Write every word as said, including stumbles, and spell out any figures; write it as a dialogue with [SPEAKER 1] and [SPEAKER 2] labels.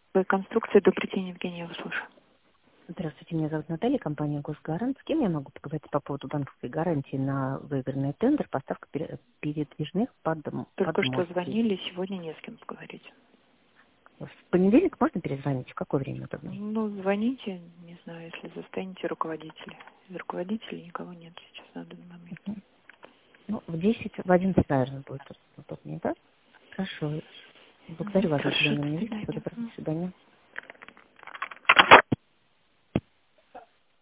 [SPEAKER 1] Конструкция, добрый день, Евгения, я вас слушаю.
[SPEAKER 2] Здравствуйте, меня зовут Наталья, компания «Госгарант». С кем я могу поговорить по поводу банковской гарантии на выигранный тендер, поставка пере- передвижных подм-
[SPEAKER 1] Только что
[SPEAKER 2] подмостков?
[SPEAKER 1] звонили, сегодня не с кем поговорить.
[SPEAKER 2] В понедельник можно перезвонить? В какое время удобно?
[SPEAKER 1] Ну, звоните, не знаю, если застанете руководителя. Из руководителей никого нет сейчас на данный момент.
[SPEAKER 2] Мгм. Ну, в десять, в одиннадцать, наверное, будет удобнее, да? Хорошо.
[SPEAKER 1] Мгм.
[SPEAKER 2] Благодарю вас за
[SPEAKER 1] Хорошо,
[SPEAKER 2] уделенное
[SPEAKER 1] до
[SPEAKER 2] мне время. Всего
[SPEAKER 1] свидания.
[SPEAKER 2] доброго.
[SPEAKER 1] Мгм.
[SPEAKER 2] До свидания.